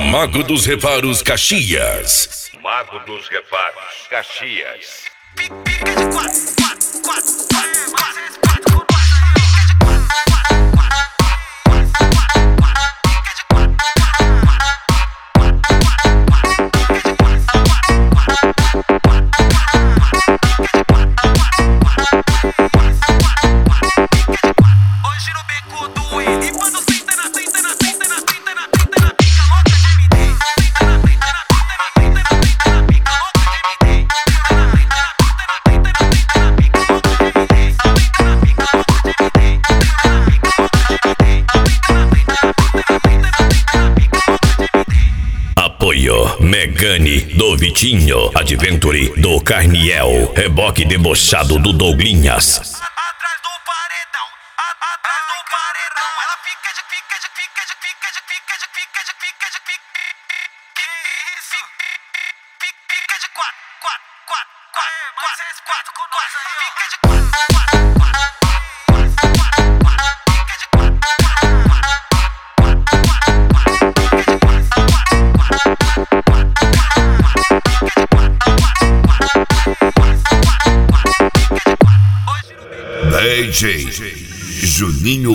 Mago dos Reparos Caxias. Mago dos Reparos Caxias. Apoio Megane do Vitinho, Adventure do Carniel, reboque debochado do Douglinhas. Atrás do paredão, atrás do paredão, ela fica de quatro com nós aí, fica de DJ Juninho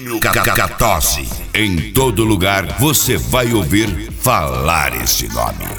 Cacatose. Em todo lugar você vai ouvir falar esse nome.